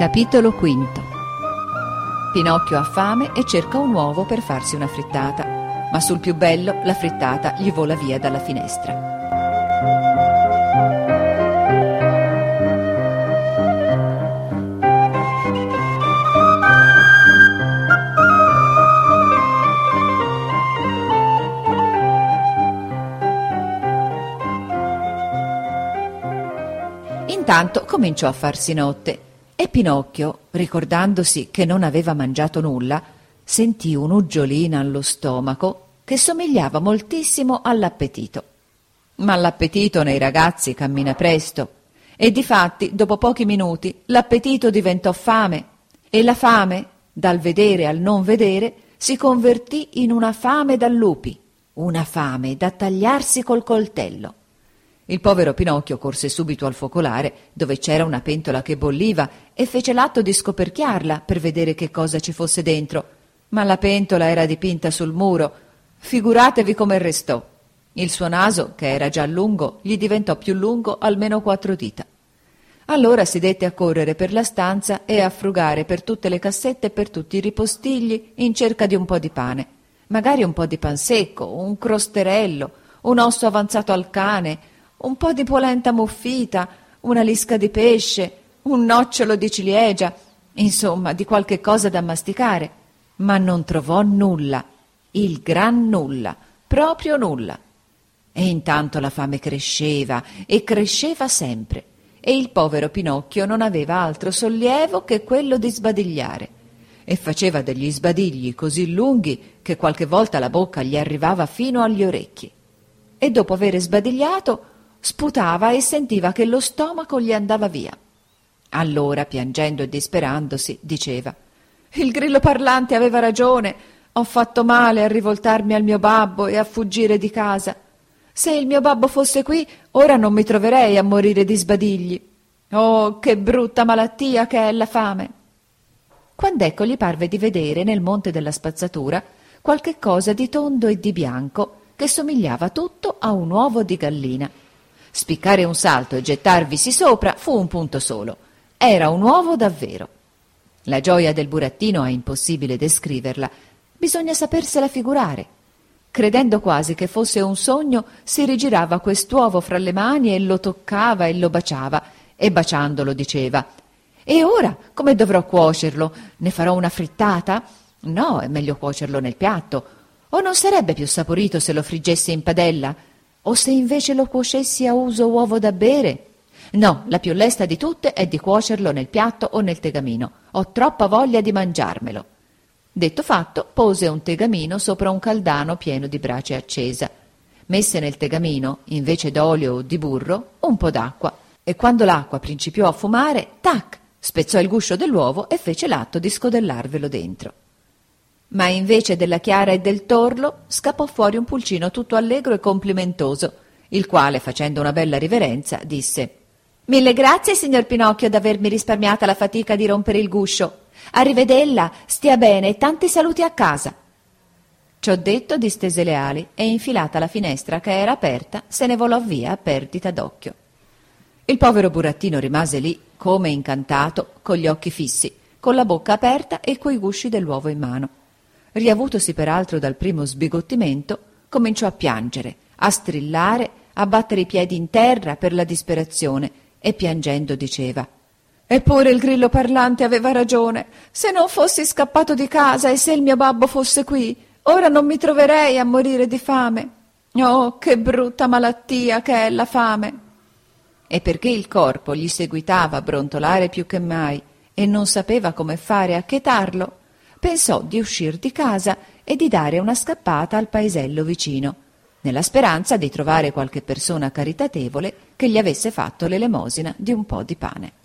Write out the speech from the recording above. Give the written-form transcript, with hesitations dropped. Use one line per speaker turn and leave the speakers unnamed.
Capitolo quinto. Pinocchio ha fame e cerca un uovo per farsi una frittata, ma sul più bello la frittata gli vola via dalla finestra. Intanto cominciò a farsi notte e Pinocchio, ricordandosi che non aveva mangiato nulla, sentì un'uggiolina allo stomaco che somigliava moltissimo all'appetito. Ma l'appetito nei ragazzi cammina presto e difatti dopo pochi minuti l'appetito diventò fame e la fame, dal vedere al non vedere, si convertì in una fame da lupi, una fame da tagliarsi col coltello. Il povero Pinocchio corse subito al focolare, dove c'era una pentola che bolliva, e fece l'atto di scoperchiarla per vedere che cosa ci fosse dentro. Ma la pentola era dipinta sul muro. Figuratevi come restò. Il suo naso, che era già lungo, gli diventò più lungo almeno 4 dita. Allora si dette a correre per la stanza e a frugare per tutte le cassette e per tutti i ripostigli in cerca di un po' di pane, magari un po' di pan secco, un crosterello, un osso avanzato al cane, un po' di polenta muffita, una lisca di pesce, un nocciolo di ciliegia, insomma di qualche cosa da masticare, ma non trovò nulla, il gran nulla, proprio nulla. E intanto la fame cresceva e cresceva sempre, e il povero Pinocchio non aveva altro sollievo che quello di sbadigliare, e faceva degli sbadigli così lunghi che qualche volta la bocca gli arrivava fino agli orecchi. E dopo aver sbadigliato sputava e sentiva che lo stomaco gli andava via. Allora, piangendo e disperandosi, diceva: «Il grillo parlante aveva ragione, ho fatto male a rivoltarmi al mio babbo e a fuggire di casa. Se il mio babbo fosse qui, ora non mi troverei a morire di sbadigli. Oh, che brutta malattia che è la fame!» Quand'ecco gli parve di vedere nel monte della spazzatura qualche cosa di tondo e di bianco che somigliava tutto a un uovo di gallina. Spiccare un salto e gettarvisi sopra fu un punto solo. Era un uovo davvero. La gioia del burattino è impossibile descriverla, bisogna sapersela figurare. Credendo quasi che fosse un sogno, si rigirava quest'uovo fra le mani e lo toccava e lo baciava, e baciandolo diceva: «E ora come dovrò cuocerlo? Ne farò una frittata? No, è meglio cuocerlo nel piatto. O non sarebbe più saporito se lo friggessi in padella? O se invece lo cuocessi a uso uovo da bere? No, la più lesta di tutte è di cuocerlo nel piatto o nel tegamino. Ho troppa voglia di mangiarmelo». Detto fatto, pose un tegamino sopra un caldano pieno di brace accesa. Messe nel tegamino, invece d'olio o di burro, un po' d'acqua, e quando l'acqua principiò a fumare, tac, spezzò il guscio dell'uovo e fece l'atto di scodellarvelo dentro. Ma invece della chiara e del torlo scappò fuori un pulcino tutto allegro e complimentoso, il quale, facendo una bella riverenza, disse: «Mille grazie, signor Pinocchio, d'avermi risparmiata la fatica di rompere il guscio. Arrivedella, stia bene e tanti saluti a casa». Ciò detto, distese le ali e, infilata la finestra che era aperta, se ne volò via a perdita d'occhio. Il povero burattino rimase lì, come incantato, con gli occhi fissi, con la bocca aperta e coi gusci dell'uovo in mano. Riavutosi peraltro dal primo sbigottimento, cominciò a piangere, a strillare, a battere i piedi in terra per la disperazione e piangendo diceva: «Eppure il grillo parlante aveva ragione. Se non fossi scappato di casa e se il mio babbo fosse qui, ora non mi troverei a morire di fame. Oh, che brutta malattia che è la fame!» E perché il corpo gli seguitava a brontolare più che mai e non sapeva come fare a chetarlo, pensò di uscir di casa e di dare una scappata al paesello vicino, nella speranza di trovare qualche persona caritatevole che gli avesse fatto l'elemosina di un po' di pane.